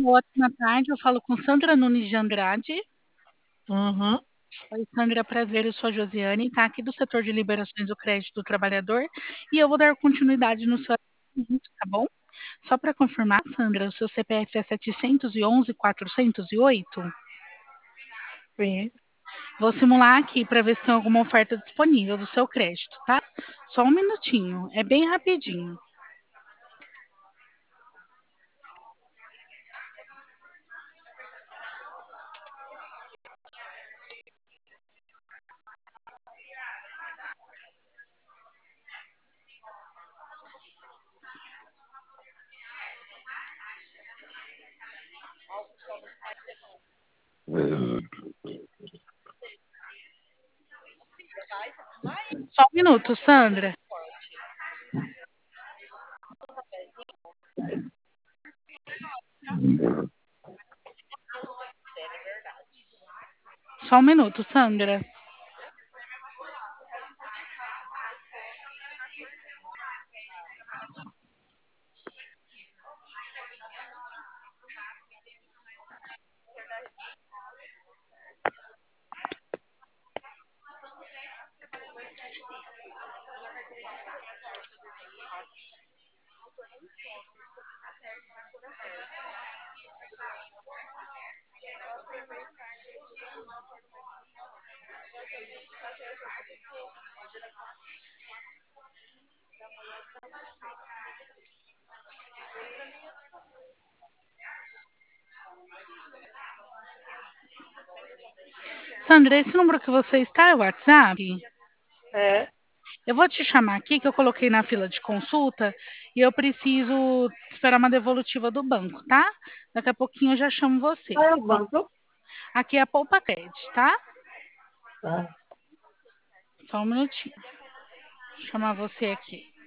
ótima tarde. Eu falo com Sandra Nunes de Andrade. Uhum. Oi, Sandra, prazer. Eu sou a Josiane, tá? Aqui do setor de liberações do crédito do trabalhador. E eu vou dar continuidade no seu assunto, tá bom? Só para confirmar, Sandra, o seu CPF é 711-408? Sim. Vou simular aqui para ver se tem alguma oferta disponível do seu crédito, tá? Só um minutinho, é bem rapidinho. Só um minuto, Sandra. Só um minuto, Sandra. Sandra, esse número que você está é o WhatsApp? É. Eu vou te chamar aqui, que eu coloquei na fila de consulta, e eu preciso esperar uma devolutiva do banco, tá? Daqui a pouquinho eu já chamo você. Qual é o banco? Aqui é a Poupa Cred, tá? Tá. Só um minutinho. Vou chamar você aqui.